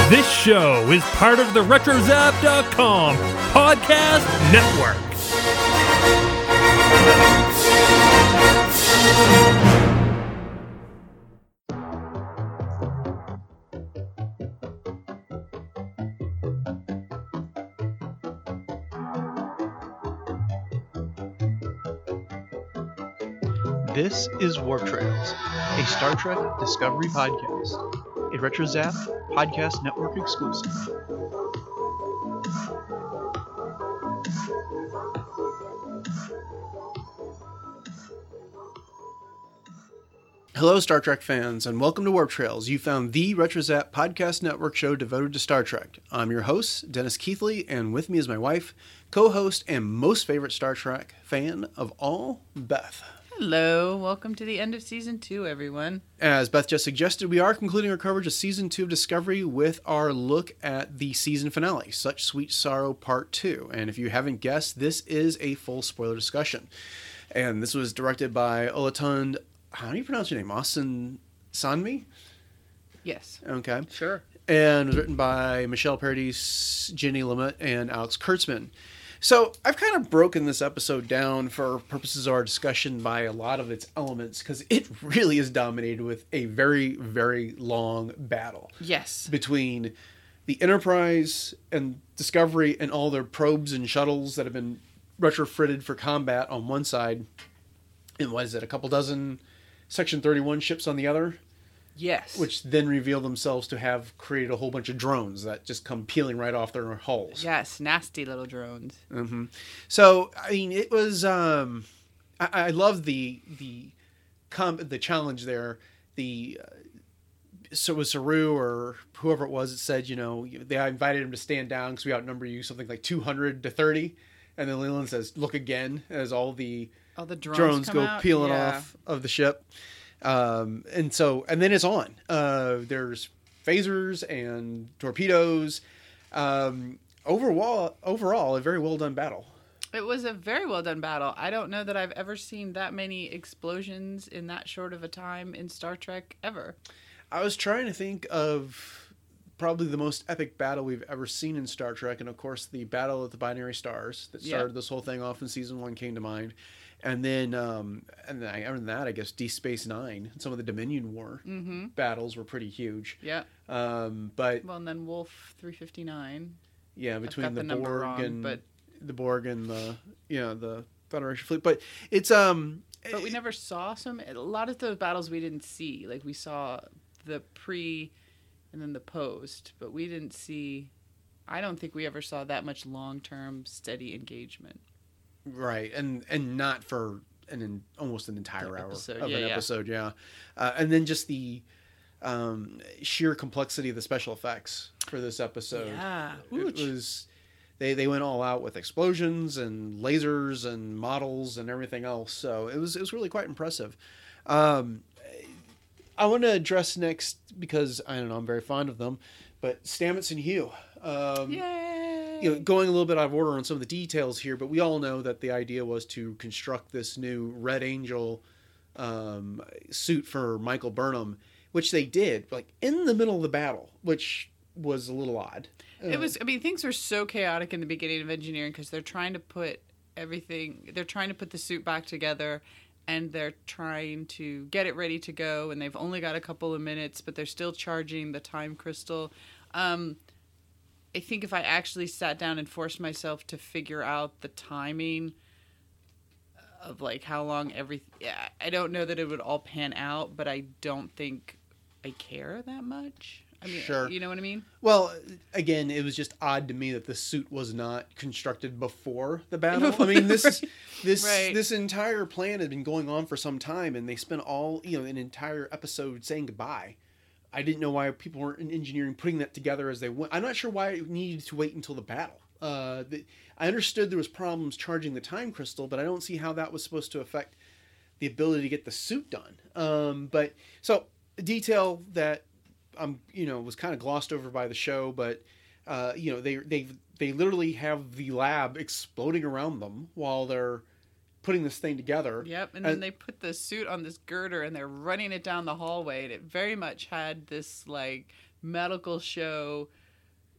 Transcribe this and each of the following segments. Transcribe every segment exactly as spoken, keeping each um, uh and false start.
This show is part of the RetroZap dot com podcast network. This is Warp Trails, a Star Trek Discovery podcast, a RetroZap podcast network exclusive. Hello, Star Trek fans, and welcome to Warp Trails. You found the RetroZap podcast network show devoted to Star Trek. I'm your host, Dennis Keithley, and with me is my wife, co-host, and most favorite Star Trek fan of all, Beth. Hello, welcome to the end of season two, everyone. As Beth just suggested, we are concluding our coverage of season two of Discovery with our look at the season finale, Such Sweet Sorrow Part two. And if you haven't guessed, this is a full spoiler discussion. And this was directed by Olatunde, how do you pronounce your name? Austin Sanmi? Yes. Okay. Sure. And was written by Michelle Paradis, Jenny Lumet, and Alex Kurtzman. So I've kind of broken this episode down for purposes of our discussion by a lot of its elements because it really is dominated with a very, very long battle. Yes. Between the Enterprise and Discovery and all their probes and shuttles that have been retrofitted for combat on one side, and what is it, a couple dozen Section thirty-one ships on the other? Yes. Which then reveal themselves to have created a whole bunch of drones that just come peeling right off their hulls. Yes, nasty little drones. Mm-hmm. So, I mean, it was, um, I, I love the, the, com- the challenge there. The, uh, so it was Saru or whoever it was that said, you know, they invited him to stand down because we outnumber you something like two hundred to thirty. And then Leland says, look again, as all the, all the drones, drones go out. peeling yeah. off of the ship. Um, and so, and then it's on, uh, there's phasers and torpedoes, um, overall, overall, a very well done battle. It was a very well done battle. I don't know that I've ever seen that many explosions in that short of a time in Star Trek ever. I was trying to think of probably the most epic battle we've ever seen in Star Trek. And of course, the Battle of the Binary Stars that started yeah. this whole thing off in season one came to mind. And then, um, and then other than that, I guess Deep Space Nine and some of the Dominion War mm-hmm. battles were pretty huge. Yeah. Um, but well, and then Wolf three fifty-nine. Yeah, between the, the Borg wrong, and but... the Borg and the you know the Federation fleet. But it's um. But we never saw some. A lot of those battles we didn't see. Like we saw the pre, and then the post, but we didn't see. I don't think we ever saw that much long-term steady engagement. Right, and and not for an, an almost an entire hour episode. of yeah, an yeah. episode, yeah. Uh, and then just the um, sheer complexity of the special effects for this episode. Yeah, it was they they went all out with explosions and lasers and models and everything else. So it was it was really quite impressive. Um, I want to address next because I don't know I'm very fond of them, but Stamets and Hugh. Um, Yay! You know, going a little bit out of order on some of the details here, but we all know that the idea was to construct this new Red Angel um, suit for Michael Burnham, which they did, like in the middle of the battle, which was a little odd. It was. I mean, things were so chaotic in the beginning of engineering because they're trying to put everything. They're trying to put the suit back together, and they're trying to get it ready to go. And they've only got a couple of minutes, but they're still charging the time crystal. Um, I think if I actually sat down and forced myself to figure out the timing of like how long every, yeah, I don't know that it would all pan out, but I don't think I care that much. I mean, sure. You know what I mean? Well, again, it was just odd to me that the suit was not constructed before the battle. I mean, this right. this right. this entire plan had been going on for some time, and they spent all you know an entire episode saying goodbye. I didn't know why people weren't in engineering putting that together as they went. I'm not sure why it needed to wait until the battle. Uh, the, I understood there was problems charging the time crystal, but I don't see how that was supposed to affect the ability to get the suit done. Um, but so a detail that um you know was kind of glossed over by the show, but uh, you know they they they literally have the lab exploding around them while they're putting this thing together. Yep, and then they put the suit on this girder and they're running it down the hallway, and it very much had this like medical show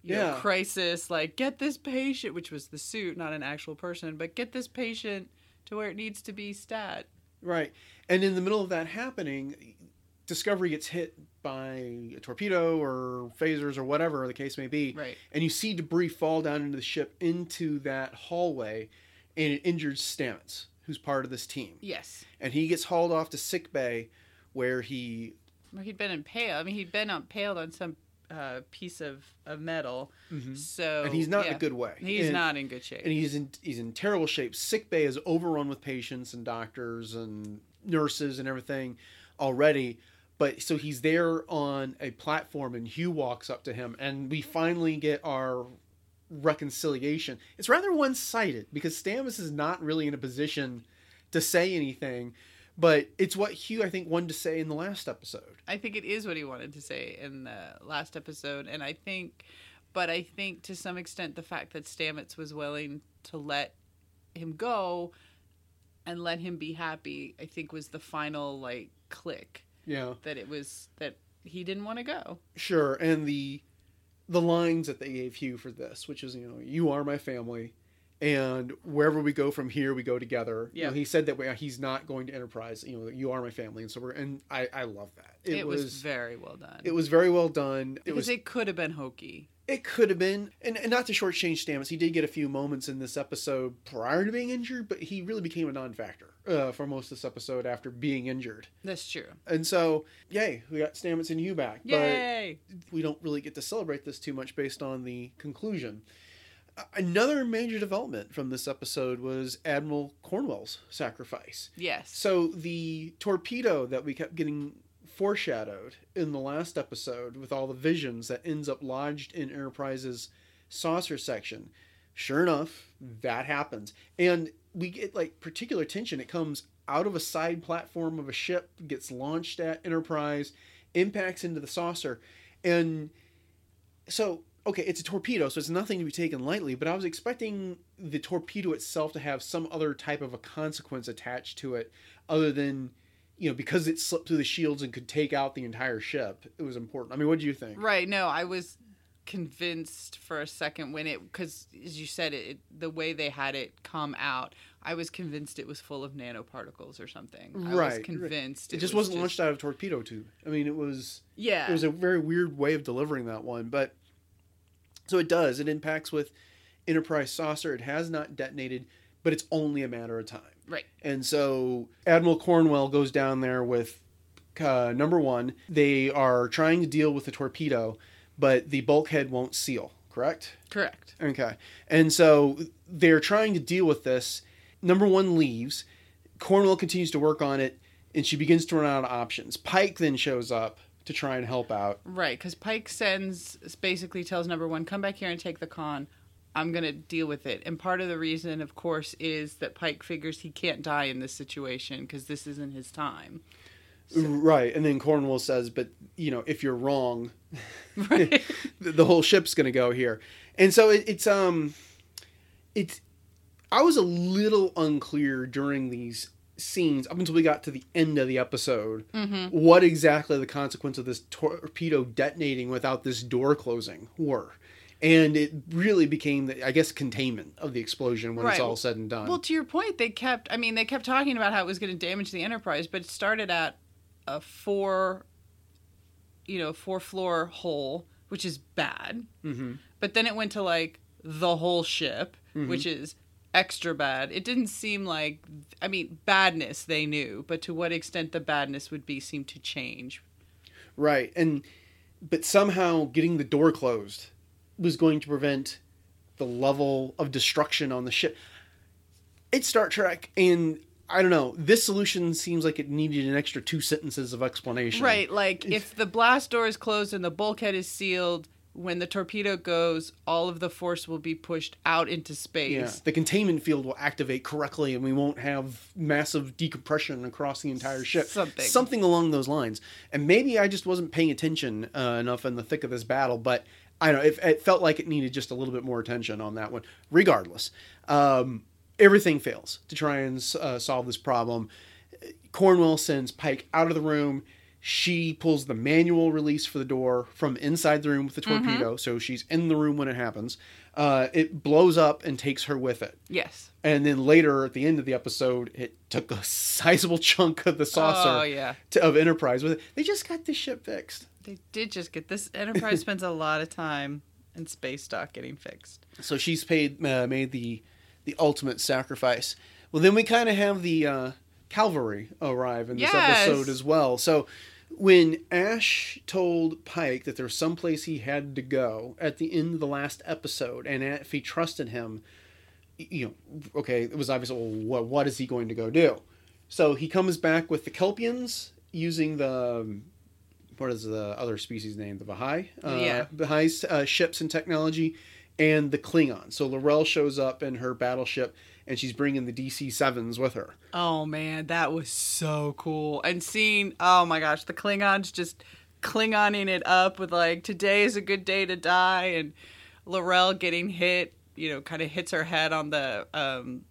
you Yeah. know, crisis, like get this patient, which was the suit, not an actual person, but get this patient to where it needs to be stat. Right. And in the middle of that happening, Discovery gets hit by a torpedo or phasers or whatever the case may be. Right. And you see debris fall down into the ship into that hallway, and it injures Stamets, who's part of this team. Yes. And he gets hauled off to sick bay where he... Well, he'd been impaled. I mean, he'd been impaled on some uh, piece of, of metal. Mhm. So And he's not in yeah. a good way. He's And- not in good shape. And he's in he's in terrible shape. Sick bay is overrun with patients and doctors and nurses and everything already. But so he's there on a platform, and Hugh walks up to him, and we finally get our reconciliation. It's rather one-sided because Stamets is not really in a position to say anything, but it's what Hugh, I think, wanted to say in the last episode. I think it is what he wanted to say in the last episode, and I think, but I think to some extent the fact that Stamets was willing to let him go and let him be happy, I think was the final like click. Yeah, That it was that he didn't want to go. sure. And the the lines that they gave Hugh for this, which is, you know, you are my family, and wherever we go from here, we go together. You know, Yeah. he said that we, he's not going to Enterprise. You know, you are my family, and so we're. And I, I love that. It, was, very well done. It was very well done. It because was. it could have been hokey. It could have been, and, and not to shortchange Stamets, he did get a few moments in this episode prior to being injured, but he really became a non-factor uh, for most of this episode after being injured. That's true. And so, yay, we got Stamets and Hugh back. Yay! But we don't really get to celebrate this too much based on the conclusion. Uh, Another major development from this episode was Admiral Cornwell's sacrifice. Yes. So the torpedo that we kept getting foreshadowed in the last episode with all the visions that ends up lodged in Enterprise's saucer section, sure enough, that happens. And we get like particular tension. It comes out of a side platform of a ship, gets launched at Enterprise, impacts into the saucer. And so, okay, it's a torpedo, so it's nothing to be taken lightly, but I was expecting the torpedo itself to have some other type of a consequence attached to it other than, you know, because it slipped through the shields and could take out the entire ship. It was important. I mean, what do you think? Right. No, I was convinced for a second when it, because as you said, it, the way they had it come out, I was convinced it was full of nanoparticles or something. I Right. was convinced. It, just was wasn't launched out of a torpedo tube. I mean, it was Yeah. it was a very weird way of delivering that one, but so it does. It impacts with Enterprise saucer. It has not detonated, but it's only a matter of time. Right. And so Admiral Cornwell goes down there with uh, number one. They are trying to deal with the torpedo, but the bulkhead won't seal, correct? Correct. Okay. And so they're trying to deal with this. Number one leaves. Cornwell continues to work on it, and she begins to run out of options. Pike then shows up to try and help out. Right. Because Pike sends, basically tells number one, come back here and take the con. I'm going to deal with it. And part of the reason, of course, is that Pike figures he can't die in this situation because this isn't his time. Right. And then Cornwell says, but, you know, if you're wrong, Right. the, the whole ship's going to go here. And so it, it's, um, it's, I was a little unclear during these scenes up until we got to the end of the episode, Mm-hmm. what exactly the consequence of this torpedo detonating without this door closing were. And it really became, the, I guess, containment of the explosion when it's Right. all said and done. Well, to your point, they kept, I mean, they kept talking about how it was going to damage the Enterprise, but it started at a four, you know, four floor hole, which is bad. Mm-hmm. But then it went to like the whole ship, Mhm. which is extra bad. It didn't seem like, I mean, badness they knew, but to what extent the badness would be seemed to change. Right. And, but somehow getting the door closed was going to prevent the level of destruction on the ship. It's Star Trek, and I don't know, this solution seems like it needed an extra two sentences of explanation. Right, like if the blast door is closed and the bulkhead is sealed, when the torpedo goes, all of the force will be pushed out into space. Yeah, the containment field will activate correctly, and we won't have massive decompression across the entire ship. Something. Something along those lines. And maybe I just wasn't paying attention uh, enough in the thick of this battle, but I don't know, it, it felt like it needed just a little bit more attention on that one. Regardless, um, everything fails to try and uh, solve this problem. Cornwell sends Pike out of the room. She pulls the manual release for the door from inside the room with the torpedo, Mm-hmm. so she's in the room when it happens. Uh, it blows up and takes her with it. Yes. And then later, at the end of the episode, it took a sizable chunk of the saucer Oh, yeah. to, of Enterprise with it. They just got this ship fixed. They did just get this. Enterprise spends a lot of time in space dock getting fixed. So she's paid uh, made the the ultimate sacrifice. Well, then we kind of have the uh, cavalry arrive in this Yes. episode as well. So when Ash told Pike that there was someplace he had to go at the end of the last episode, and if he trusted him, you know, okay, it was obvious, well, what, what is he going to go do? So he comes back with the Kelpians using the, um, what is the other species name? The Baha'i? Uh, Yeah. Baha'i uh, ships and technology, and the Klingons. So L'Rell shows up in her battleship, and she's bringing the D C sevens with her. Oh man, that was so cool. And seeing, oh my gosh, the Klingons just Klingoning it up with like, today is a good day to die, and L'Rell getting hit, you know, kind of hits her head on the, um,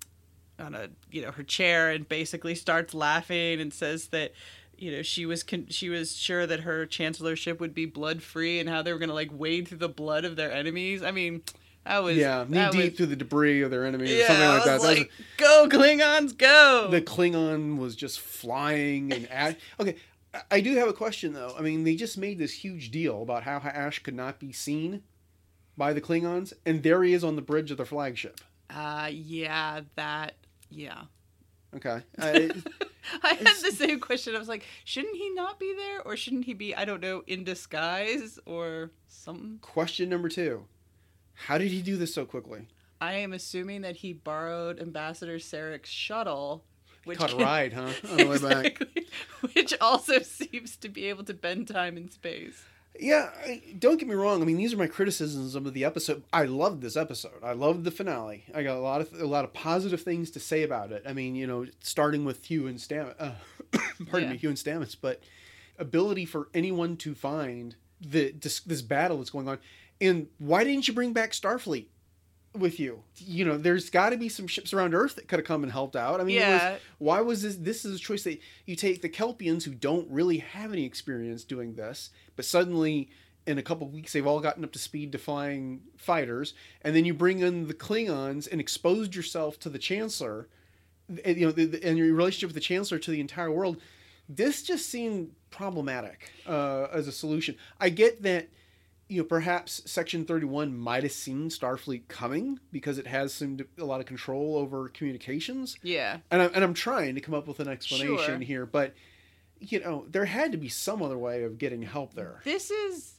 on a, you know, her chair, and basically starts laughing and says that, you know, she was con- she was sure that her chancellorship would be blood free, and how they were gonna like wade through the blood of their enemies. I mean, that was Yeah, knee that deep was, through the debris of their enemies, yeah, or something like I that. was That was- like, go Klingons, go! the Klingon was just flying and Ash. Okay, I- I do have a question though. I mean, they just made this huge deal about how Ash could not be seen by the Klingons, and there he is on the bridge of their flagship. Uh, yeah, that, yeah. Okay, I, I had the same question. I was like, shouldn't he not be there? Or shouldn't he be, I don't know, in disguise or something? question number two: how did he do this so quickly? I am assuming that he borrowed Ambassador Sarek's shuttle. Which Caught a can- ride, huh? On the way back. Exactly. Which also seems to be able to bend time and space. Yeah, I, don't get me wrong. I mean, these are my criticisms of the episode. I loved this episode. I loved the finale. I got a lot of a lot of positive things to say about it. I mean, you know, starting with Hugh and Stamets. Uh, pardon Yeah. me, Hugh and Stamets. But ability for anyone to find the this, this battle that's going on, and why didn't you bring back Starfleet with you? You know, there's got to be some ships around Earth that could have come and helped out. I mean, it Yeah. was, why was this? This is a choice that you take the Kelpians who don't really have any experience doing this, but suddenly in a couple of weeks they've all gotten up to speed to flying fighters, and then you bring in the Klingons and exposed yourself to the Chancellor, and, you know, the, the, and your relationship with the Chancellor to the entire world. This just seemed problematic uh, as a solution. I get that. You know, perhaps Section thirty-one might have seen Starfleet coming because it has some a lot of control over communications. Yeah. And I'm, and I'm trying to come up with an explanation Sure. here, but, you know, there had to be some other way of getting help there. This is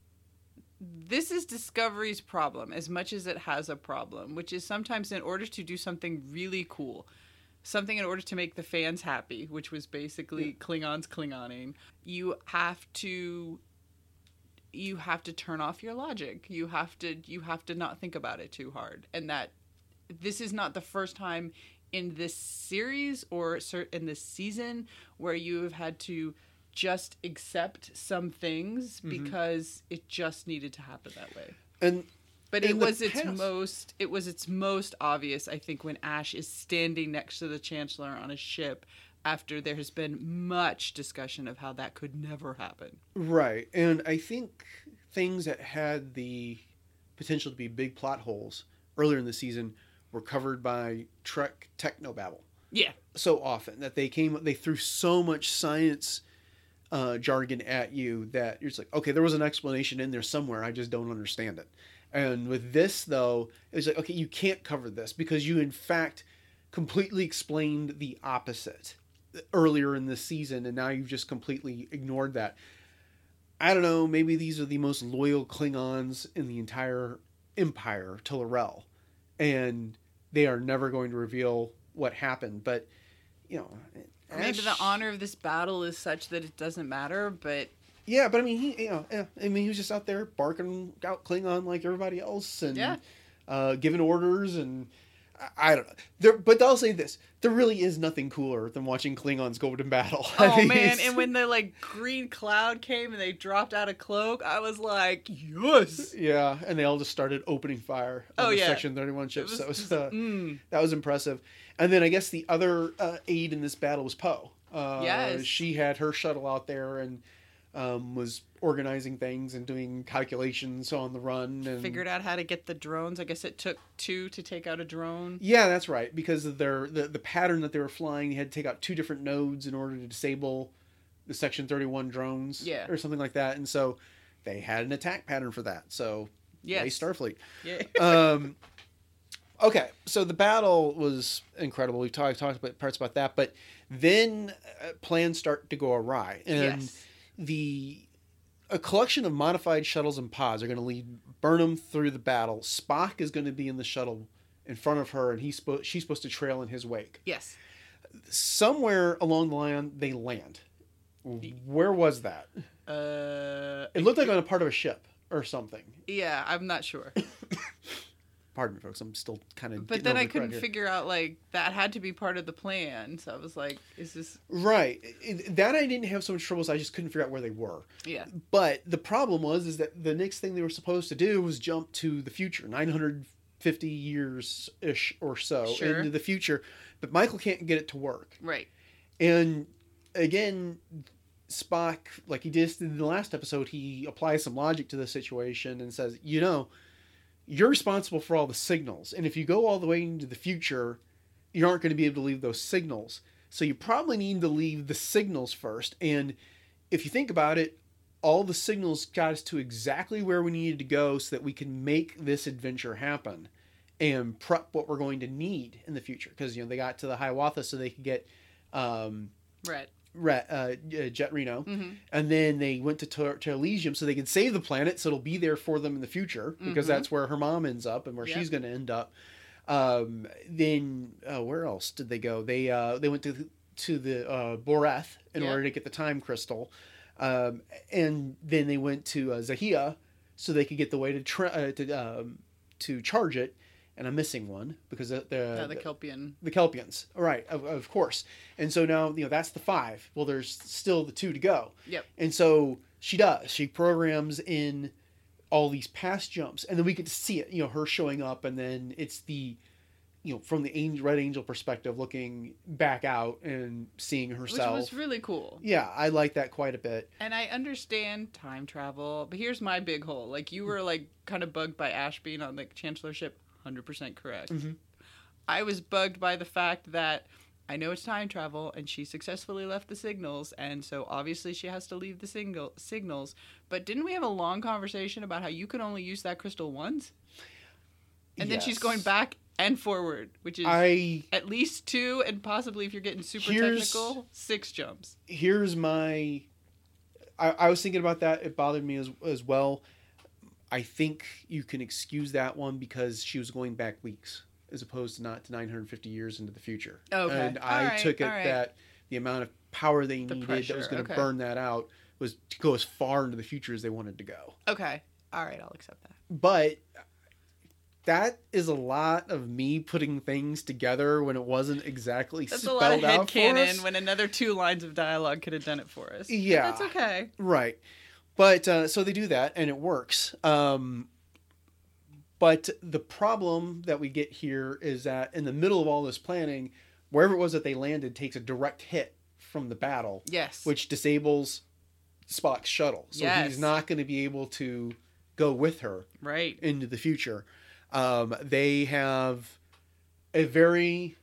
this is Discovery's problem as much as it has a problem, which is sometimes in order to do something really cool, something in order to make the fans happy, which was basically Yeah. Klingons Klingoning, you have to you have to turn off your logic. You have to you have to not think about it too hard. And that this is not the first time in this series or cer- in this season where you have had to just accept some things because it just needed to happen that way. And But in it the was its past- most it was its most obvious, I think, when Ash is standing next to the Chancellor on a ship after there has been much discussion of how that could never happen. right, and I think things that had the potential to be big plot holes earlier in the season were covered by Trek Technobabble Yeah. so often that they came they threw so much science uh, jargon at you that you're just like, okay, there was an explanation in there somewhere, I just don't understand it. And with this though, it's like, okay, you can't cover this because you in fact completely explained the opposite earlier in this season, and now you've just completely ignored that. I don't know, maybe these are the most loyal Klingons in the entire empire to L'Rell, and they are never going to reveal what happened, but you know, Maybe the Ash- honor of this battle is such that it doesn't matter, but yeah, but I mean, he, you know, yeah, I mean, he was just out there barking out Klingon like everybody else, and Yeah. uh, giving orders, and I, I don't know. There, but I'll say this: there really is nothing cooler than watching Klingons go to battle. I oh mean, man, it's- and when the like green cloud came and they dropped out a cloak, I was like, yes. yeah, and they all just started opening fire on Oh, the yeah. Section thirty-one It ships. was that was just- uh, mm. that was impressive. And then I guess the other uh, aide in this battle was Poe. Uh, Yes. She had her shuttle out there and um, was organizing things and doing calculations on the run. And Figured out how to get the drones. I guess it took two to take out a drone. Yeah, that's right. Because of their the, the pattern that they were flying, they had to take out two different nodes in order to disable the Section thirty-one drones. Yeah. Or something like that. And so they had an attack pattern for that. So, Yes. yay, Starfleet. Yeah. um, okay, so the battle was incredible. We talked talked about parts about that, but then uh, plans start to go awry, and Yes. the a collection of modified shuttles and pods are going to lead Burnham through the battle. Spock is going to be in the shuttle in front of her, and he's spo- she's supposed to trail in his wake. Yes. Somewhere along the line, they land. Where was that? Uh, It looked like on a part of a ship or something. yeah, I'm not sure. Pardon me, folks. I'm still kind of. But then I couldn't figure out, like, that had to be part of the plan. So I was like, is this... Right. It- that I didn't have so much trouble, so I just couldn't figure out where they were. Yeah. But the problem was is that the next thing they were supposed to do was jump to the future, nine hundred fifty years ish or so Sure. into the future. But Michael can't get it to work. Right. And again, Spock, like he did in the last episode, he applies some logic to the situation and says, you know, you're responsible for all the signals. And if you go all the way into the future, you aren't going to be able to leave those signals. So you probably need to leave the signals first. And if you think about it, all the signals got us to exactly where we needed to go so that we can make this adventure happen and prep what we're going to need in the future. Because, you know, they got to the Hiawatha so they could get um, Right. Ret, uh, Jet Reno. Mm-hmm. And then they went to, to, to Elysium so they could save the planet so it'll be there for them in the future. Because Mhm. that's where her mom ends up and where Yep. she's going to end up. Um, then uh, where else did they go? They uh, they went to to the uh, Boreth in Yep. order to get the time crystal, um, and then they went to uh, Zahia so they could get the way to tra- uh, to um, to charge it. And I'm missing one because the the, Yeah, the the, Kelpian. the Kelpians, right? Of, of course. And so now you know that's the five. Well, there's still the two to go. Yep. And so she does. She programs in all these past jumps, and then we get to see it. You know, her showing up, and then it's the, you know, from the angel, Red Angel perspective, looking back out and seeing herself. Which was really cool. Yeah, I like that quite a bit. And I understand time travel, but here's my big hole. Like, you were, like, kind of bugged by Ash being on the Chancellor ship. one hundred percent correct. Mhm. I was bugged by the fact that I know it's time travel, and she successfully left the signals, and so obviously she has to leave the single signals. But didn't we have a long conversation about how you can only use that crystal once? And then she's Yes. going back and forward, which is I at least two, and possibly, if you're getting super Here's- technical, six jumps. here's my. I, I was thinking about that. It bothered me as as well. I think you can excuse that one because she was going back weeks as opposed to not to nine hundred fifty years into the future. Okay. And I All right, took it all right. that the amount of power they The needed pressure, that was going to okay. burn that out was to go as far into the future as they wanted to go. Okay. All right, I'll accept that. But that is a lot of me putting things together when it wasn't exactly That's a spelled lot of out for us. headcanon when another two lines of dialogue could have done it for us. But Yeah. that's okay. Right. But uh, so they do that and it works. Um, but the problem that we get here is that in the middle of all this planning, wherever it was that they landed takes a direct hit from the battle, Yes. which disables Spock's shuttle. So Yes. he's not going to be able to go with her Right. into the future. Um, they have a very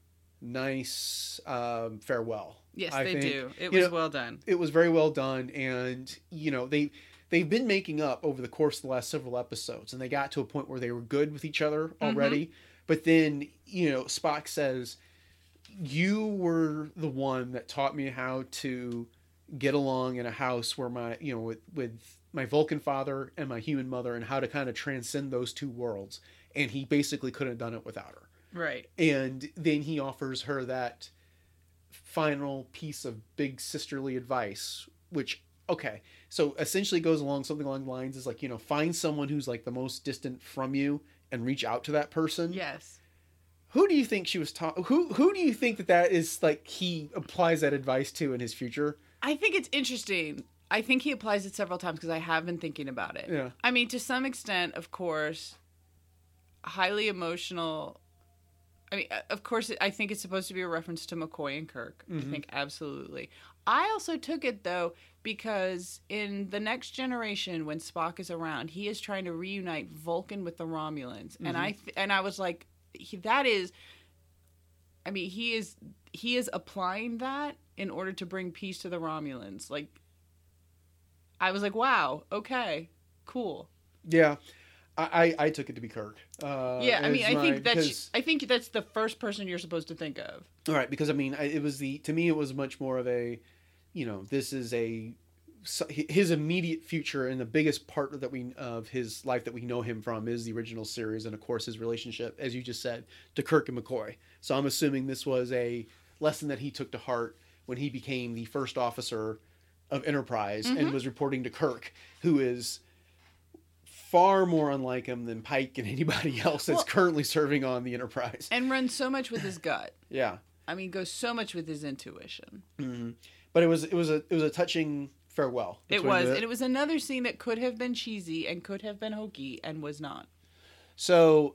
nice um, farewell. Yes, I they think. do. It You was know, well done. It was very well done, and you know they they've been making up over the course of the last several episodes, and they got to a point where they were good with each other already. But then you know Spock says, "You were the one that taught me how to get along in a house where my you know with with my Vulcan father and my human mother, and how to kind of transcend those two worlds." And he basically couldn't have done it without her. Right. And then he offers her that final piece of big sisterly advice, which, okay, so essentially goes along something along the lines is like, you know, find someone who's like the most distant from you and reach out to that person. Yes. Who do you think she was taught? Who, who do you think that that is like he applies that advice to in his future? I think it's interesting. I think he applies it several times because I have been thinking about it. Yeah. I mean, to some extent, of course, highly emotional I mean, uh, of course, I think it's supposed to be a reference to McCoy and Kirk. Mhm. I think absolutely. I also took it, though, because in The Next Generation, when Spock is around, he is trying to reunite Vulcan with the Romulans. And I th- and I was like, he, that is... I mean, he is he is applying that in order to bring peace to the Romulans. Like, I was like, wow, okay, cool. Yeah. I, I, I took it to be Kirk. Uh, Yeah, I mean, as I my- think that's because- I think that's the first person you're supposed to think of. All right, because I mean, I, it was the to me it was much more of a, you know, this is a so- his immediate future and the biggest part that we of his life that we know him from is the original series and of course his relationship, as you just said, to Kirk and McCoy. So I'm assuming this was a lesson that he took to heart when he became the first officer of Enterprise and was reporting to Kirk, who is far more unlike him than Pike and anybody else that's Well- currently serving on the Enterprise. And runs so much with his gut. Yeah. I mean, goes so much with his intuition. hmm But it was it was a it was a touching farewell. It between was, the- and it was another scene that could have been cheesy and could have been hokey and was not. So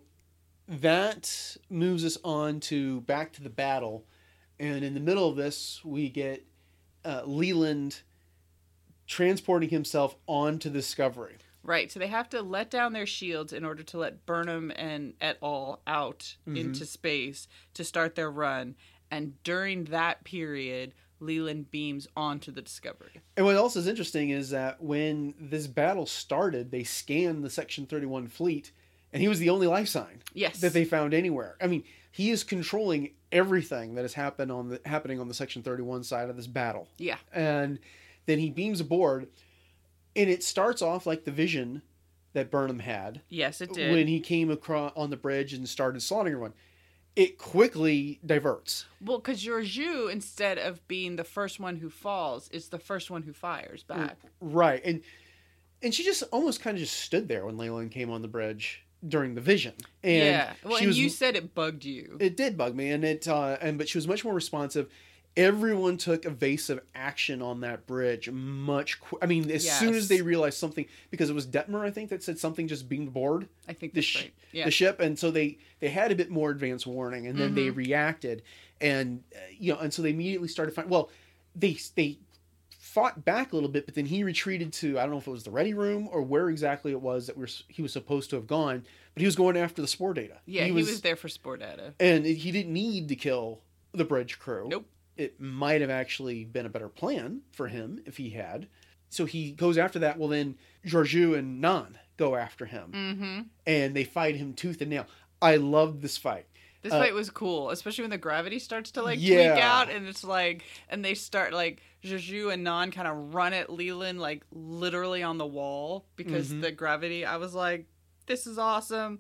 that moves us on to back to the battle, and in the middle of this, we get uh, Leland transporting himself onto Discovery. Right, so they have to let down their shields in order to let Burnham and et al. Out into space to start their run. And during that period, Leland beams onto the Discovery. And what else is interesting is that when this battle started, they scanned the Section thirty-one fleet, and he was the only life sign Yes. that they found anywhere. I mean, he is controlling everything that has happened on the happening on the Section thirty-one side of this battle. Yeah. And then he beams aboard, and it starts off like the vision that Burnham had Yes, it did. when he came across on the bridge and started slaughtering everyone. It quickly diverts. Well, because Georgiou, instead of being the first one who falls, is the first one who fires back. Right. And and she just almost kind of just stood there when Leyland came on the bridge during the vision. And yeah. Well, she and was, you said it bugged you. it did bug me, and it uh, and but she was much more responsive. Everyone took evasive action on that bridge much. Qu- I mean, as soon as Yes. they realized something, because it was Detmer, I think, that said something just beamed aboard I think the, that's sh- right. Yeah. the ship, and so they they had a bit more advance warning, and then they Mm-hmm. reacted, and uh, you know, and so they immediately started fighting. Well, they they fought back a little bit, but then he retreated to, I don't know if it was the ready room or where exactly it was that we're, he was supposed to have gone, but he was going after the spore data. yeah, he was, there for spore data. and he didn't need to kill the bridge crew. Nope. It might have actually been a better plan for him if he had. So he goes after that. Well, then Georgiou and Nan go after him, Mm-hmm. and they fight him tooth and nail. I loved this fight. This Uh, fight was cool, especially when the gravity starts to like Yeah. tweak out, and it's like, and they start like Georgiou and Nan kind of run at Leland like literally on the wall because Mhm. the gravity. I was like, this is awesome.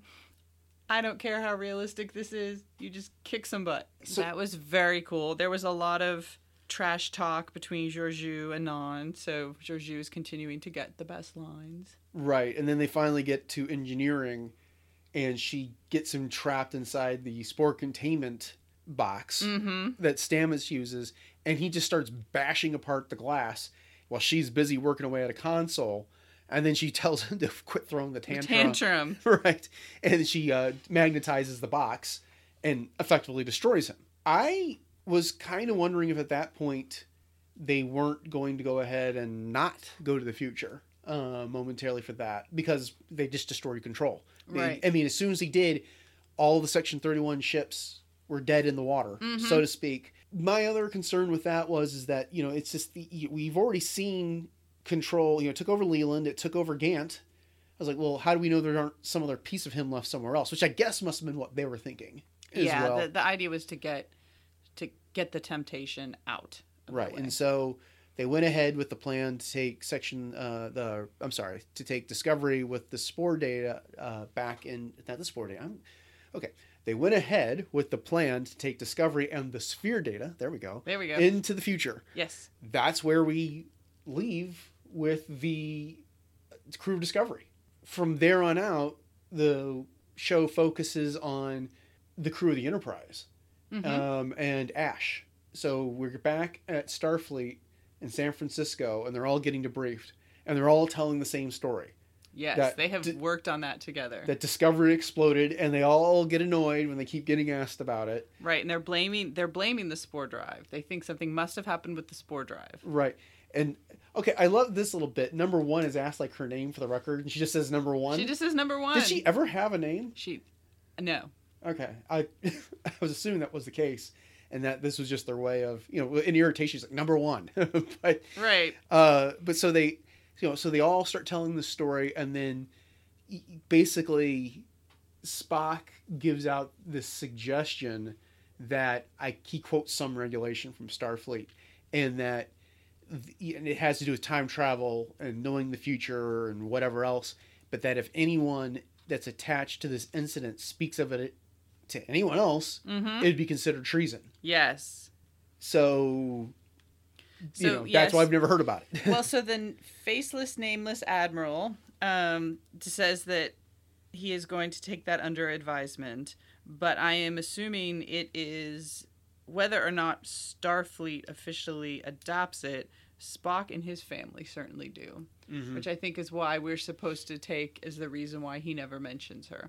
I don't care how realistic this is. You just kick some butt. So- that was very cool. There was a lot of trash talk between Georgiou and Nan, so Georgiou is continuing to get the best lines. Right, and then they finally get to engineering, and she gets him trapped inside the spore containment box Mm-hmm. that Stamets uses, and he just starts bashing apart the glass while she's busy working away at a console. And then she tells him to quit throwing the tantrum. Tantrum. Right. And she uh, magnetizes the box and effectively destroys him. I was kind of wondering if at that point they weren't going to go ahead and not go to the future uh, momentarily for that, because they just destroyed control. They- Right. I mean, as soon as he did, all the Section thirty-one ships were dead in the water, so to speak. My other concern with that was is that, you know, it's just the, we've already seen control, you know, it took over Leland, it took over Gant. I was like, well, how do we know there aren't some other piece of him left somewhere else? Which I guess must have been what they were thinking as yeah, well. the, the idea was to get to get the temptation out. of the Right. way. And so they went ahead with the plan to take section, uh, the, I'm sorry, to take Discovery with the spore data uh, back in, not the spore data, I'm, okay. They went ahead with the plan to take Discovery and the sphere data, there we go, There we go. into the future. Yes. That's where we leave with the crew of Discovery. From there on out, the show focuses on the crew of the Enterprise Mhm. um, and Ash. So we're back at Starfleet in San Francisco, and they're all getting debriefed, and they're all telling the same story. Yes, That they have di- worked on that together. that Discovery exploded, and they all get annoyed when they keep getting asked about it. Right, and they're blaming they're blaming the spore drive. They think something must have happened with the spore drive. Right. And okay, I love this little bit. Number one is asked like her name for the record, and she just says number one. She just says number one. Did she ever have a name? She, no. Okay, I I was assuming that was the case, and that this was just their way of, you know, in irritation, she's like number one. but Right. uh, but so they, you know, so they all start telling the story, and then basically Spock gives out this suggestion that I he quotes some regulation from Starfleet, and that and it has to do with time travel and knowing the future and whatever else, but that if anyone that's attached to this incident speaks of it to anyone else, Mm-hmm. it'd be considered treason. Yes. So, you So, know, yes. that's why I've never heard about it. Well, so the faceless, nameless admiral um, says that he is going to take that under advisement, but I am assuming it is whether or not Starfleet officially adopts it. Spock and his family certainly do, Mhm. which I think is why we're supposed to take as the reason why he never mentions her.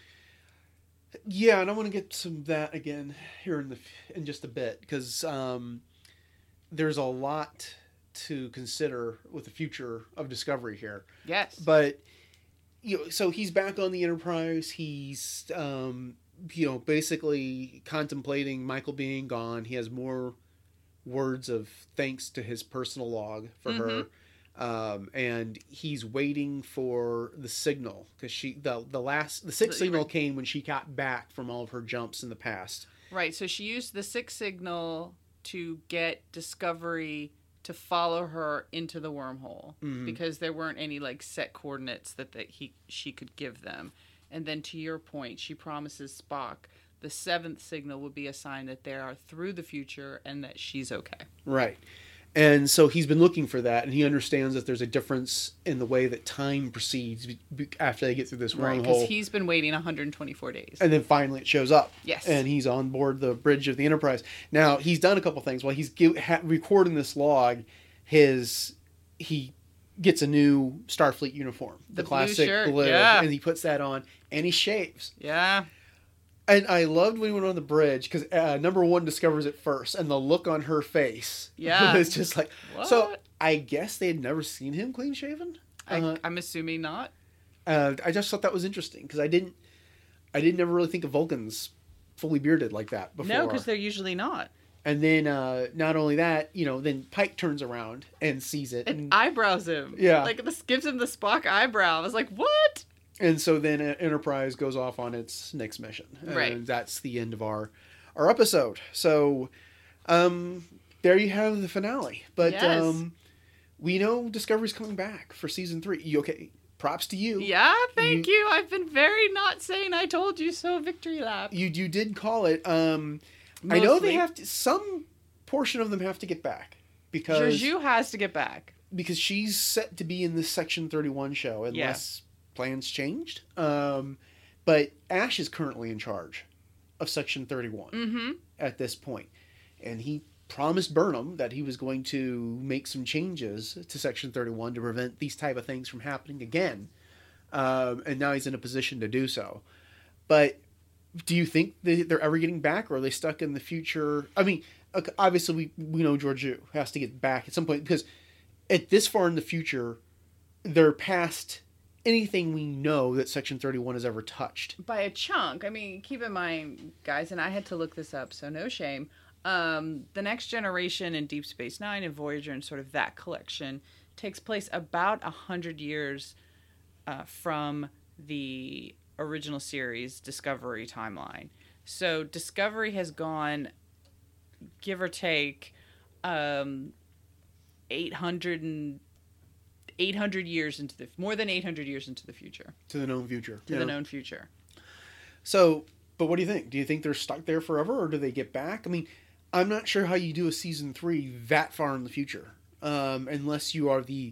Yeah, and I want to get some of that again here in the in just a bit, because um, there's a lot to consider with the future of Discovery here. Yes. But you know, so he's back on the Enterprise. He's um, you know, basically contemplating Michael being gone. He has more words of thanks to his personal log for her. Um, and he's waiting for the signal, because she the the last the sixth The- signal right. came when she got back from all of her jumps in the past. Right, so she used the sixth signal to get Discovery to follow her into the wormhole, Mhm. because there weren't any like set coordinates that, that he she could give them. And then to your point, she promises Spock the seventh signal would be a sign that they are through the future and that she's okay. Right. And so he's been looking for that, and he understands that there's a difference in the way that time proceeds be- be- after they get through this Right, because wormhole. he's been waiting one hundred twenty-four days. And then finally it shows up. Yes. And he's on board the bridge of the Enterprise. Now, he's done a couple things. While he's give, ha- recording this log, his he gets a new Starfleet uniform. The, The blue classic shirt, blue. yeah. And he puts that on, and he shaves. Yeah. And I loved when he went on the bridge, because uh, number one discovers it first, and the look on her face Yeah. was just like... So, What? I guess they had never seen him clean shaven. I, Uh, I'm assuming not. uh, I just thought that was interesting, because I didn't, I didn't ever really think of Vulcans fully bearded like that before. No, because they're usually not. And then uh, not only that, you know, then Pike turns around and sees it, It and, eyebrows him. Yeah. Like, this gives him the Spock eyebrow. I was like, what? and so then uh, Enterprise goes off on its next mission, and Right. that's the end of our our episode. So, um, there you have the finale. But Yes. um, we know Discovery's coming back for season three. You okay? Props to you. Yeah, thank You- you. I've been very not saying I told you so victory lap. You you did call it. Um, I know they Mostly. have to. Some portion of them have to get back because Georgiou has to get back. because she's set to be in this Section thirty-one show unless plans changed. Um, but Ash is currently in charge of Section thirty-one Mm-hmm. at this point, and he promised Burnham that he was going to make some changes to Section thirty-one to prevent these type of things from happening again. Um, and now he's in a position to do so. But do you think they, they're ever getting back, or are they stuck in the future? I mean, okay, obviously we, we know Georgiou has to get back at some point, because at this far in the future, they're past anything we know that Section thirty-one has ever touched. By a chunk. I mean, keep in mind, guys, and I had to look this up, so no shame. Um, the Next Generation and Deep Space Nine and Voyager and sort of that collection takes place about a hundred years uh, from the original series Discovery timeline. So Discovery has gone, give or take, um, eight hundred and eight hundred years into the more than eight hundred years into the future, To the known future. to you the know? known future. So, but what do you think? Do you think they're stuck there forever, or do they get back? I mean, I'm not sure how you do a season three that far in the future, um, unless you are the.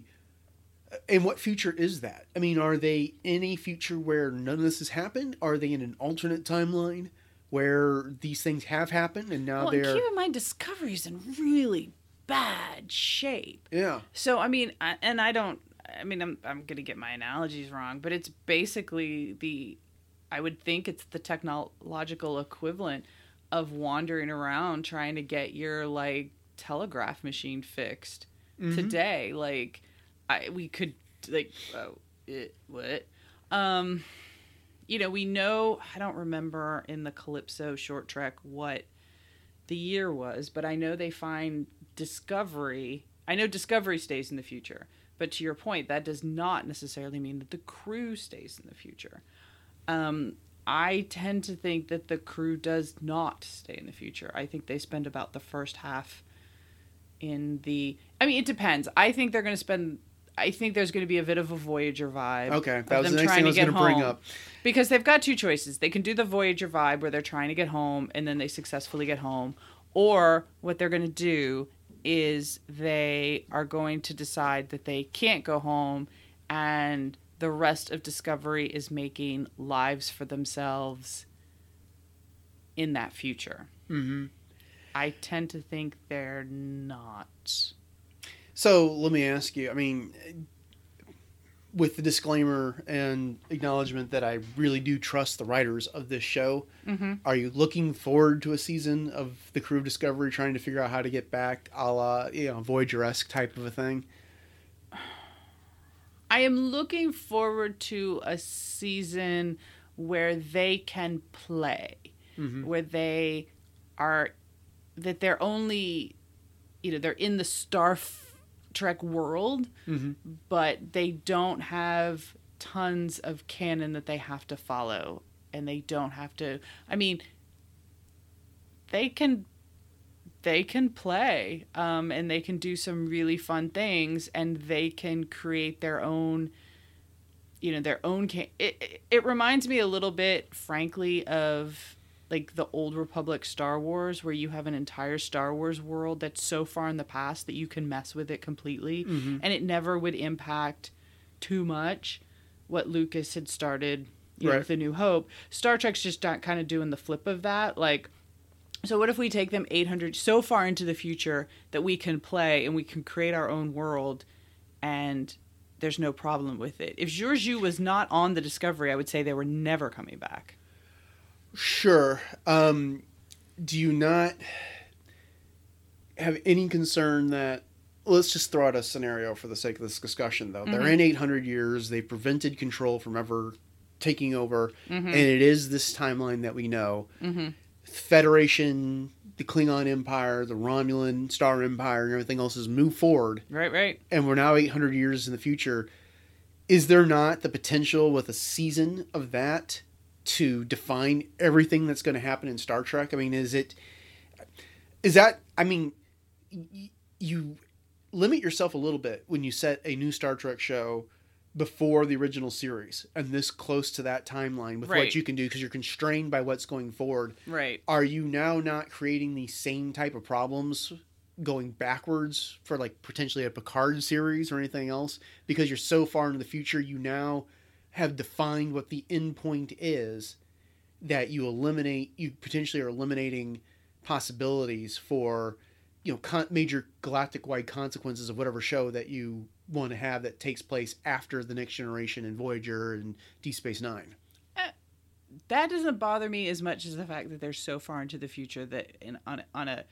And what future is that? I mean, are they in a future where none of this has happened? Are they in an alternate timeline where these things have happened and now Well, and they're keep in mind, Discovery's in really bad shape. yeah. So, I mean, I, and I don't, I mean, I'm I'm gonna get my analogies wrong, but it's basically the, I would think it's the technological equivalent of wandering around trying to get your like telegraph machine fixed mm-hmm. today. Like, I we could like, oh, it, what, um, you know, we know. I don't remember in the Calypso short trek what the year was, but I know they find Discovery. I know Discovery stays in the future. But to your point, that does not necessarily mean that the crew stays in the future. Um, I tend to think that the crew does not stay in the future. I think they spend about the first half in the... I mean, it depends. I think they're going to spend... I think there's going to be a bit of a Voyager vibe. Okay, that was the next thing I was going to bring up. Because they've got two choices. They can do the Voyager vibe where they're trying to get home and then they successfully get home. Or what they're going to do is they are going to decide that they can't go home and the rest of Discovery is making lives for themselves in that future. Mm-hmm. I tend to think they're not. So let me ask you, I mean, with the disclaimer and acknowledgement that I really do trust the writers of this show, mm-hmm. are you looking forward to a season of the crew of Discovery trying to figure out how to get back, a la, you know, Voyager-esque type of a thing? I am looking forward to a season where they can play, mm-hmm. where they are, that they're only, you know, they're in the Star Trek world, mm-hmm. but they don't have tons of canon that they have to follow, and they don't have to. I mean, they can, they can play, um, and they can do some really fun things, and they can create their own, you know, their own. Can- it, it it reminds me a little bit, frankly, of like the old Republic Star Wars, where you have an entire Star Wars world that's so far in the past that you can mess with it completely, mm-hmm. and it never would impact too much what Lucas had started, you right. know, with A New Hope. Star Trek's just kind of doing the flip of that. Like, so what if we take them eight hundred so far into the future that we can play and we can create our own world, and there's no problem with it? If Georgiou was not on the Discovery, I would say they were never coming back. Sure. Um, do you not have any concern that... Let's just throw out a scenario for the sake of this discussion, though. Mm-hmm. They're in eight hundred years. They prevented Control from ever taking over. Mm-hmm. And it is this timeline that we know. Mm-hmm. Federation, the Klingon Empire, the Romulan Star Empire, and everything else has moved forward. Right, right. And we're now eight hundred years in the future. Is there not the potential with a season of that to define everything that's going to happen in Star Trek? I mean, is it, is that, I mean, y- you limit yourself a little bit when you set a new Star Trek show before the original series and this close to that timeline with right. what you can do because you're constrained by what's going forward. Right. Are you now not creating the same type of problems going backwards for like potentially a Picard series or anything else? Because you're so far into the future, you now have defined what the end point is, that you eliminate, you potentially are eliminating possibilities for, you know, con- major galactic-wide consequences of whatever show that you want to have that takes place after The Next Generation and Voyager and Deep Space Nine. Uh, that doesn't bother me as much as the fact that they're so far into the future that in, on, on a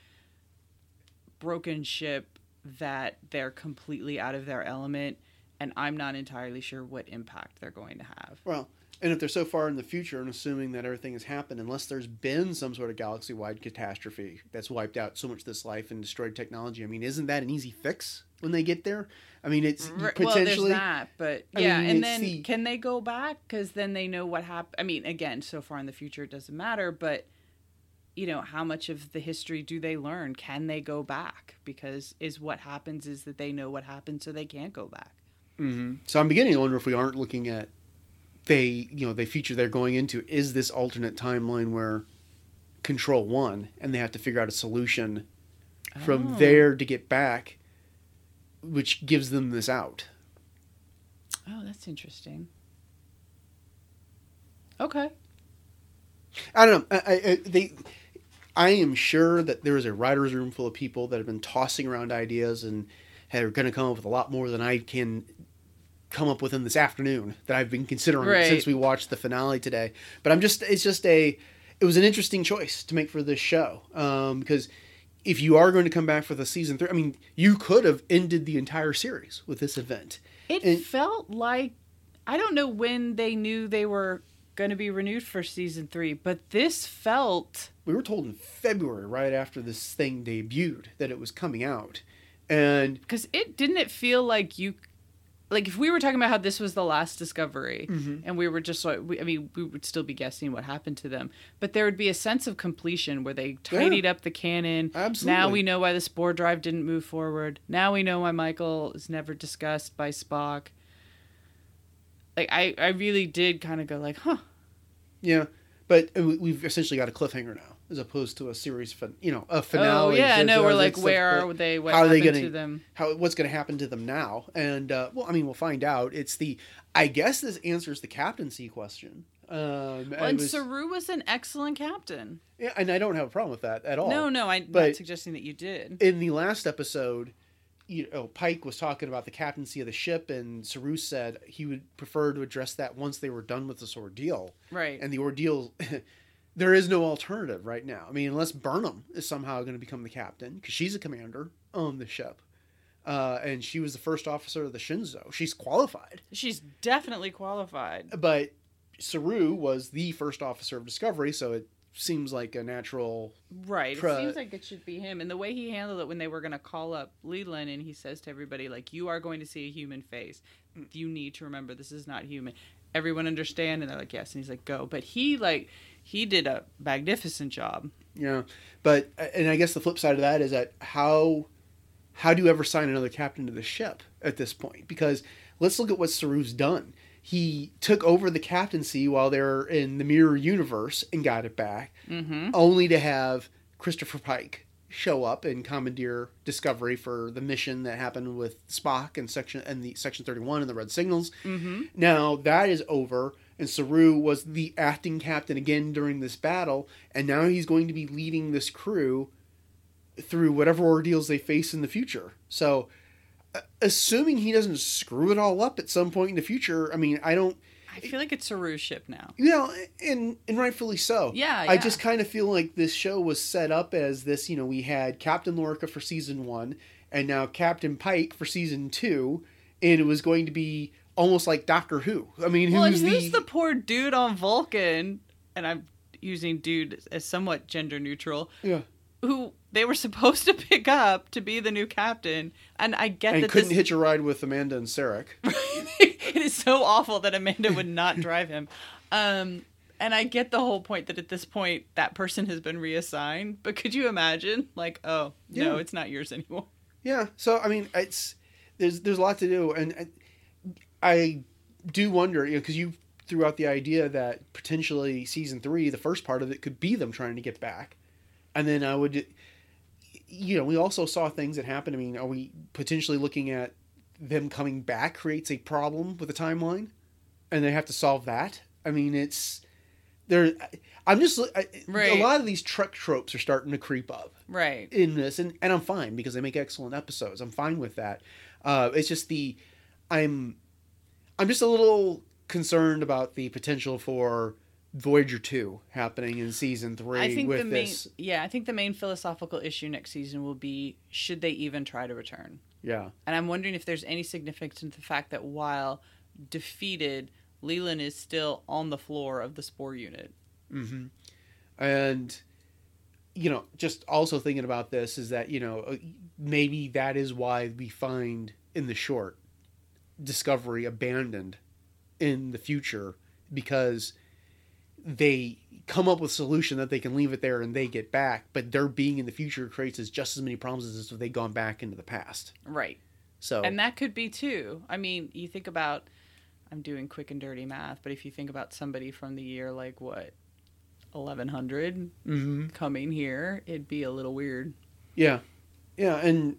broken ship that they're completely out of their element. And I'm not entirely sure what impact they're going to have. Well, and if they're so far in the future and assuming that everything has happened, unless there's been some sort of galaxy-wide catastrophe that's wiped out so much of this life and destroyed technology, I mean, isn't that an easy fix when they get there? I mean, it's potentially... Well, there's that, but yeah, I mean, and then the... can they go back? Because then they know what happened. I mean, again, so far in the future, it doesn't matter, but, you know, how much of the history do they learn? Can they go back? Because is what happens is that they know what happened, so they can't go back. Mm-hmm. So I'm beginning to wonder if we aren't looking at they, you know, the future they're going into is this alternate timeline where Control won and they have to figure out a solution oh. from there to get back, which gives them this out. Oh, that's interesting. Okay. I don't know. I, I, they, I am sure that there is a writer's room full of people that have been tossing around ideas and are going to come up with a lot more than I can come up with in this afternoon that I've been considering Right. since we watched the finale today. But I'm just, it's just a, it was an interesting choice to make for this show. Um, because if you are going to come back for the season three, I mean, you could have ended the entire series with this event. It And- felt like, I don't know when they knew they were going to be renewed for season three, but this felt... We were told in February, right after this thing debuted, that it was coming out. And Because it didn't it feel like you... Like, if we were talking about how this was the last Discovery, Mm-hmm. and we were just like, we, I mean, we would still be guessing what happened to them, but there would be a sense of completion where they tidied up the canon. Absolutely. Now we know why the spore drive didn't move forward. Now we know why Michael is never discussed by Spock. Like, I, I really did kind of go like, huh. yeah, but we- we've essentially got a cliffhanger now, as opposed to a series, fin- you know, a finale. Oh, yeah, So- no, so we're it's like, stuff where that- are they? What how are they happened gonna- to them? How what's going to happen to them now? And uh, well, I mean, we'll find out. It's the, I guess this answers the captaincy question. Um, Well, it and was- Saru was an excellent captain. yeah, and I don't have a problem with that at all. No, no, I'm But- not suggesting that you did. In the last episode, you know, Pike was talking about the captaincy of the ship, and Saru said he would prefer to address that once they were done with this ordeal. Right. And the ordeal, there is no alternative right now. I mean, unless Burnham is somehow going to become the captain, because she's a commander on the ship. Uh, and she was the first officer of the Shinzo. She's qualified. She's definitely qualified. But Saru was the first officer of Discovery, so it seems like a natural... Right. Tra- It seems like it should be him. And the way he handled it when they were going to call up Leland and he says to everybody, like, you are going to see a human face. You need to remember this is not human. Everyone understand? And they're like, yes. And he's like, go. But he, like, he did a magnificent job. Yeah. But, and I guess the flip side of that is that how... How do you ever sign another captain to the ship at this point? Because let's look at what Saru's done. He took over the captaincy while they're in the mirror universe and got it back, Mm-hmm. only to have Christopher Pike show up and commandeer Discovery for the mission that happened with Spock and section and the Section thirty-one and the Red Signals. Mm-hmm. Now that is over, and Saru was the acting captain again during this battle, and now he's going to be leading this crew through whatever ordeals they face in the future. So, uh, assuming he doesn't screw it all up at some point in the future, I mean, I don't... I feel like it's Saru's ship now. You know, and, and rightfully so. Yeah, I yeah. just kind of feel like this show was set up as this, you know, we had Captain Lorca for season one, and now Captain Pike for season two, and it was going to be almost like Doctor Who. I mean, Well, and who's, who's the... the poor dude on Vulcan? And I'm using dude as somewhat gender neutral. Yeah. Who they were supposed to pick up to be the new captain. And I get And that couldn't this... hitch a ride with Amanda and Sarek. it is so awful that Amanda would not drive him. Um, and I get the whole point that at this point that person has been reassigned. But could you imagine? Like, oh, no, Yeah. it's not yours anymore. Yeah, so I mean, it's there's there's a lot to do, and, and I do wonder, you know, because you threw out the idea that potentially season three, the first part of it, could be them trying to get back, and then I would, you know, we also saw things that happened. I mean, are we potentially looking at them coming back creates a problem with the timeline, and they have to solve that? I mean, it's there. I'm just I, Right. a lot of these truck tropes are starting to creep up Right. in this, and, and I'm fine because they make excellent episodes. I'm fine with that. Uh, it's just the I'm I'm just a little concerned about the potential for Voyager two happening in season three I think with the main, this. yeah, I think the main philosophical issue next season will be should they even try to return? Yeah. And I'm wondering if there's any significance in the fact that while defeated, Leland is still on the floor of the spore unit. Mm-hmm. And, you know, just also thinking about this is that, you know, maybe that is why we find in the short Discovery abandoned in the future, because they come up with a solution that they can leave it there and they get back, but their being in the future creates as just as many problems as if they'd gone back into the past. Right. So, And that could be too. I mean, you think about, I'm doing quick and dirty math, but if you think about somebody from the year like what, eleven hundred mm-hmm. coming here, it'd be a little weird. yeah, yeah, and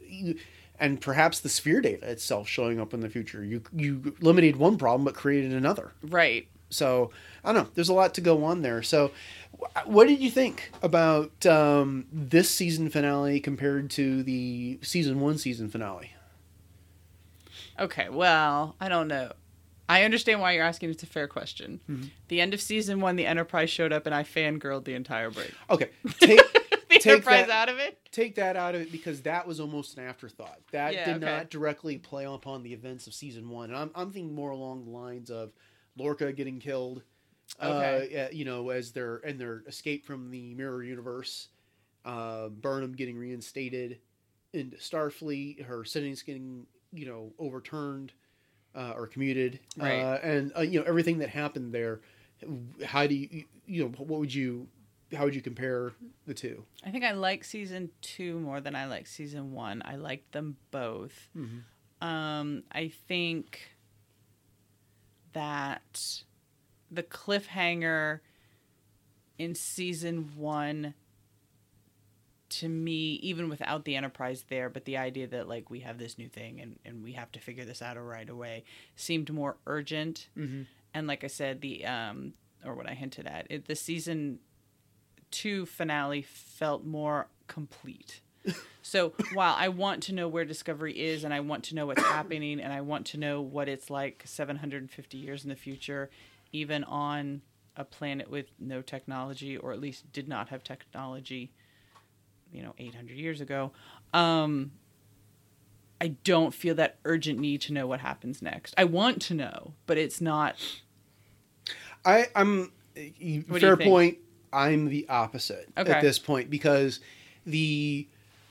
and perhaps the sphere data itself showing up in the future. You you eliminated one problem but created another. Right. So I don't know. There's a lot to go on there. So, wh- what did you think about um, this season finale compared to the season one season finale? Okay, well, I don't know. I understand why you're asking. It's a fair question. Mm-hmm. The end of season one, the Enterprise showed up, and I fangirled the entire break. Okay, take the take Enterprise that, out of it? Take that out of it because that was almost an afterthought. That Yeah, did okay. not directly play upon the events of season one. And I'm I'm thinking more along the lines of Lorca getting killed. Okay. Uh, you know, as their and their escape from the mirror universe. Uh, Burnham getting reinstated into Starfleet. Her sentence getting you know overturned. Uh, or commuted, Right. uh, and uh, you know everything that happened there. How do you, you know, what would you, how would you compare the two? I think I like season two more than I like season one. I liked them both. Mm-hmm. Um, I think that the cliffhanger in season one, to me, even without the Enterprise there, but the idea that like we have this new thing and, and we have to figure this out right away seemed more urgent. Mm-hmm. And like I said, the um or what I hinted at, it, the season two finale felt more complete. So while I want to know where Discovery is and I want to know what's happening and I want to know what it's like seven hundred fifty years in the future, even on a planet with no technology, or at least did not have technology, you know, eight hundred years ago, um, I don't feel that urgent need to know what happens next. I want to know, but it's not. I, I'm What do fair you think? point. I'm the opposite Okay. at this point because the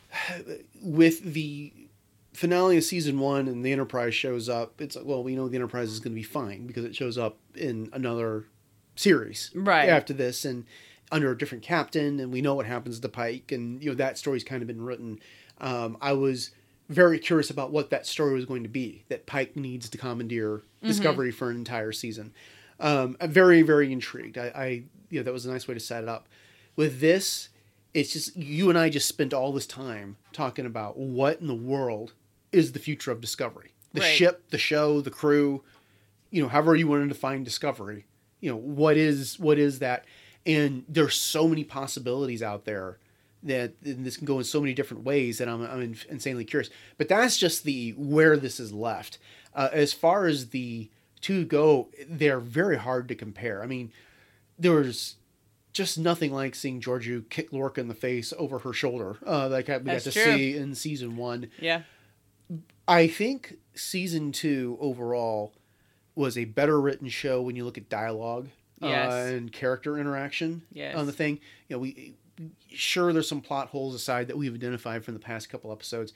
with the finale of season one and the Enterprise shows up. It's like, well, we know the Enterprise is going to be fine because it shows up in another series Right. after this and under a different captain, and we know what happens to Pike, and you know that story's kind of been written. Um, I was very curious about what that story was going to be. That Pike needs to commandeer Discovery for an entire season. Um, I'm very, very intrigued. I, I, you know, that was a nice way to set it up. With this, it's just you and I just spent all this time talking about what in the world is the future of Discovery. The Right. ship, the show, the crew. You know, however you want to define Discovery. You know, what is what is that? And there's so many possibilities out there that and this can go in so many different ways that I'm, I'm insanely curious. But that's just the where this is left. Uh, as far as the two go, they're very hard to compare. I mean, there's just nothing like seeing Georgiou kick Lorca in the face over her shoulder, uh, like we got That's to true. see in season one. Yeah. I think season two overall was a better written show when you look at dialogue Yes. uh, and character interaction Yes. on the thing. You know, we sure there's some plot holes aside that we've identified from the past couple episodes.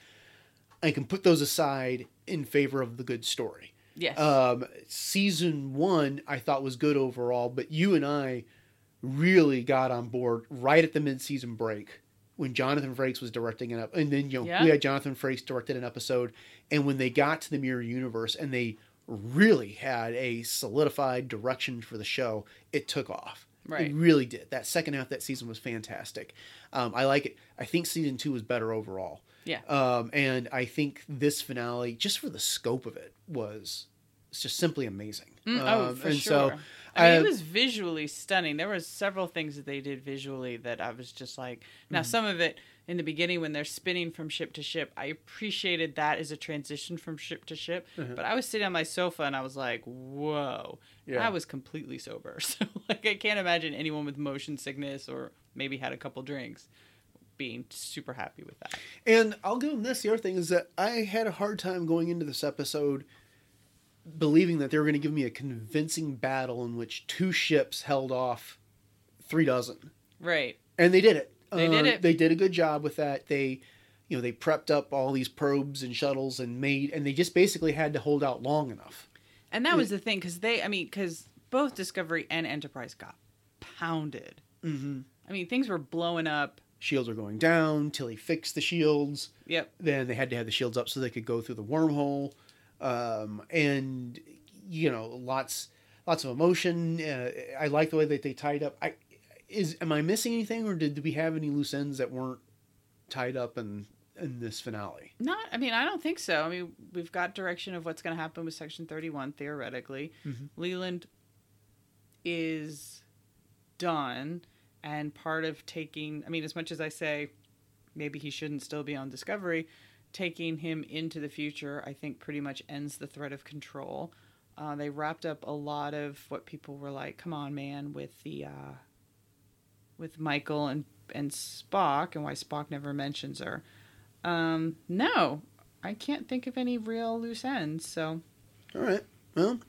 I can put those aside in favor of the good story. Yes. Um, season one I thought was good overall, but you and I really got on board right at the mid-season break when Jonathan Frakes was directing it up, and then you know Yeah. we had Jonathan Frakes directed an episode, and when they got to the Mirror Universe and they really had a solidified direction for the show, it took off. Right. It really did. That second half of that season was fantastic. Um, I like it. I think season two was better overall. Yeah. Um, and I think this finale, just for the scope of it, was it's just simply amazing. Mm, um, oh, for and sure. So, I mean, I- it was visually stunning. There were several things that they did visually that I was just like, now some of it in the beginning when they're spinning from ship to ship, I appreciated that as a transition from ship to ship. But I was sitting on my sofa and I was like, whoa. Yeah. I was completely sober. So like, I can't imagine anyone with motion sickness or maybe had a couple drinks being super happy with that. And I'll give them this. The other thing is that I had a hard time going into this episode believing that they were going to give me a convincing battle in which two ships held off three dozen. Right. And they did it. They did Um, it. They did a good job with that. They, you know, they prepped up all these probes and shuttles and made, and they just basically had to hold out long enough. And that was the thing, because they, I mean, because both Discovery and Enterprise got pounded. Mm-hmm. I mean, things were blowing up. Shields are going down. Tilly fixed the shields. Yep. Then they had to have the shields up so they could go through the wormhole. Um, and, you know, lots lots of emotion. Uh, I like the way that they tied up. I is Am I missing anything, or did, did we have any loose ends that weren't tied up in, in this finale? Not, I mean, I don't think so. I mean, we've got direction of what's going to happen with Section thirty-one, theoretically. Mm-hmm. Leland is done, and part of taking, I mean, as much as I say maybe he shouldn't still be on Discovery, taking him into the future, I think pretty much ends the threat of control. Uh, they wrapped up a lot of what people were like, come on, man, with the uh, with Michael and, and Spock, and why Spock never mentions her. Um, no, I can't think of any real loose ends, so. All right. Well,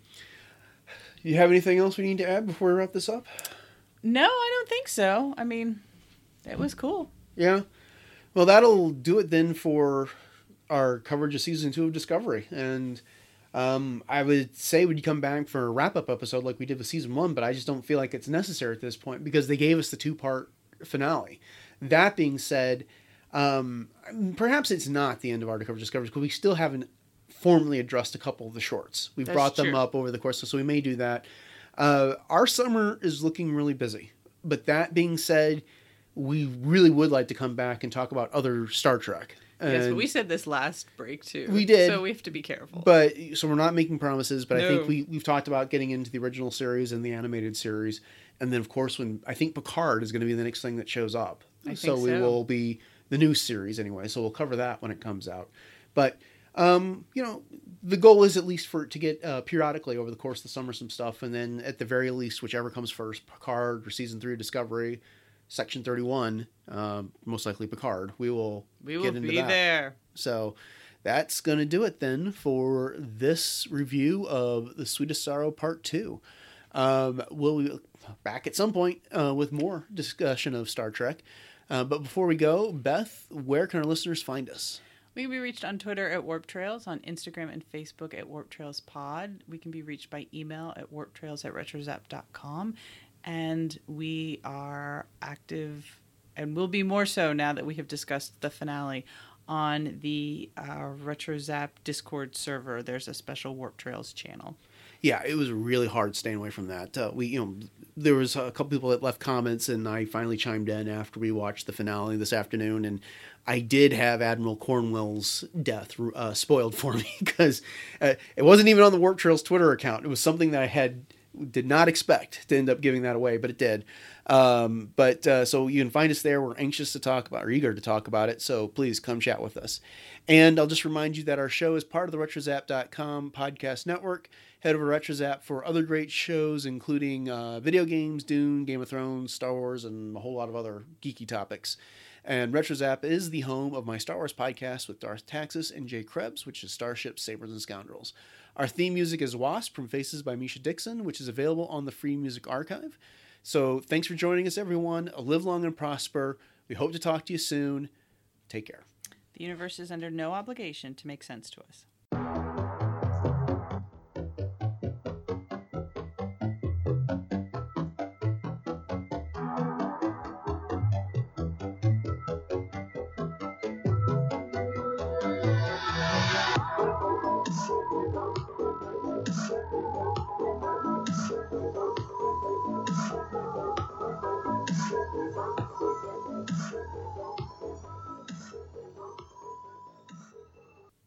you have anything else we need to add before we wrap this up? No, I don't think so. I mean, it was cool. Yeah. Well, that'll do it then for our coverage of season two of Discovery. And um, I would say we'd come back for a wrap-up episode like we did with season one, but I just don't feel like it's necessary at this point because they gave us the two-part finale. That being said, um, perhaps it's not the end of our coverage of Discovery because we still haven't formally addressed a couple of the shorts. We've That's brought them true. up over the course, of, so we may do that. Uh, our summer is looking really busy. But that being said, we really would like to come back and talk about other Star Trek. Yes, but And- we said this last break too. We did. So we have to be careful. But so we're not making promises, but I No. think we, we've talked about getting into the original series and the animated series. And then, of course, when I think Picard is going to be the next thing that shows up. I so think we so. will be the new series anyway. So we'll cover that when it comes out. But, um, you know, the goal is at least for it to get uh, periodically over the course of the summer some stuff. And then at the very least, whichever comes first, Picard or season three of Discovery, Section thirty-one, um, most likely Picard, we will we will get into be that. there. So that's going to do it then for this review of The Sweetest Sorrow Part two. Um, we'll be back at some point uh, with more discussion of Star Trek. Uh, but before we go, Beth, where can our listeners find us? We can be reached on Twitter at Warp Trails, on Instagram and Facebook at Warp Trails Pod. We can be reached by email at warptrails at retrozap dot com. And we are active, and will be more so now that we have discussed the finale, on the uh, RetroZap Discord server. There's a special Warp Trails channel. Yeah, it was really hard staying away from that. Uh, we, you know, there was a couple people that left comments, and I finally chimed in after we watched the finale this afternoon. And I did have Admiral Cornwell's death uh, spoiled for me because uh, it wasn't even on the Warp Trails Twitter account. It was something that I had did not expect to end up giving that away, but it did. Um, but uh, so you can find us there. We're anxious to talk about, or eager to talk about it. So please come chat with us. And I'll just remind you that our show is part of the retrozap dot com podcast network. Head over to RetroZap for other great shows, including uh, video games, Dune, Game of Thrones, Star Wars, and a whole lot of other geeky topics. And RetroZap is the home of my Star Wars podcast with Darth Taxis and Jay Krebs, which is Starships, Sabers, and Scoundrels. Our theme music is Wasp from Faces by Misha Dixon, which is available on the Free Music Archive. So thanks for joining us, everyone. Live long and prosper. We hope to talk to you soon. Take care. The universe is under no obligation to make sense to us.